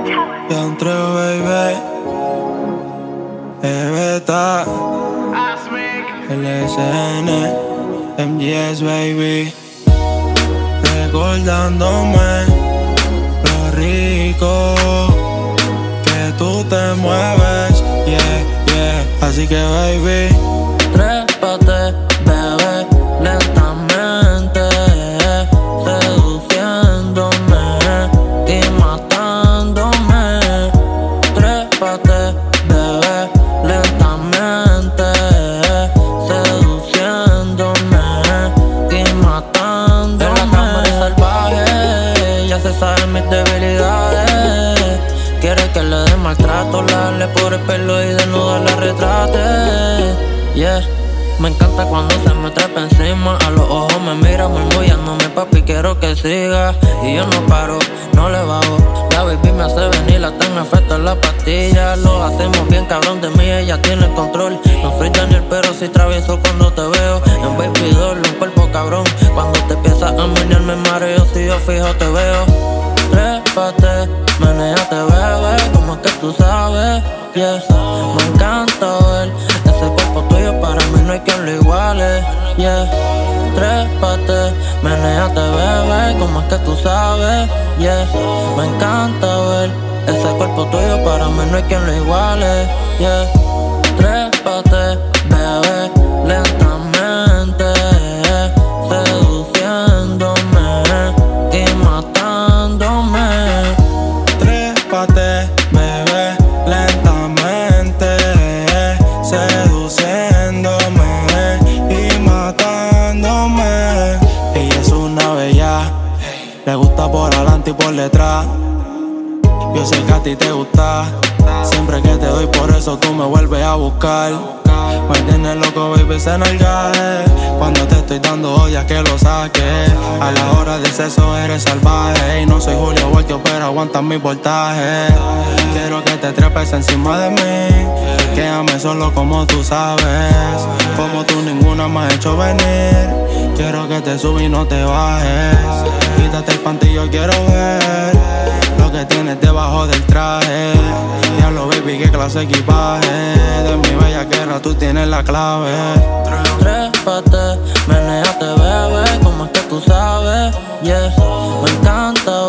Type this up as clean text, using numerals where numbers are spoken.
Ya entré, baby. Beta. LSN. MGS, baby. Recordándome lo rico que tú te mueves. Yeah, yeah. Así que, baby, trépate, bebé, lentamente, seduciéndome y matándome. Trépate, bebé, lentamente, seduciéndome y matándome. En la cama eres salvaje, ya se saben mis debilidades. Quiere que le dé maltrato, la hable por el pelo y desnuda la retrate. Yeah, me encanta cuando se me trepa encima. A los ojos me mira murmullándome, papi, quiero que siga. Y yo no paro, no le bajo. La baby me hace venir, la tengo efecto en la pastilla. Lo hacemos bien, cabrón, de mí ella tiene el control. No soy Daniel, pero sí travieso cuando te veo. En baby doll, un cuerpo cabrón. Cuando te empiezas a menear me mareo, si yo fijo te veo. Trépate, menéate, bebé, como es que tú sabes, yeah. Me encanta ver ese cuerpo tuyo, para mí no hay quien lo iguale, yeah. Trépate, menéate, bebé, como es que tú sabes, yeah. Me encanta ver ese cuerpo tuyo, para mí no hay quien lo iguale, yeah. Trépate, bebé, lentamente, seduciéndome y matándome. trépate, bebé, lentamente, seduciéndome y matándome. Ella es una bella, le gusta por adelante y por detrás. Yo sé que a ti te gusta, siempre que te doy por eso tú me vuelves a buscar. Me tienes loco, baby, ese nalgaje. Cuando te estoy dando ollas que lo saques. A la hora del sexo eres salvaje. Y no soy Julio Voltio, pero aguantas mi voltaje. Quiero que te trepes encima de mí. Quédame solo como tú sabes. Como tú ninguna me ha hecho venir. Quiero que te subas y no te bajes. Quítate el pantillo, quiero ver lo que tienes debajo del traje. Diablo, baby, qué clase de equipaje. De mi bellaquera tú tienes la clave. Trépate, menéate, bebé, como es que tú sabes, yeah. Me encanta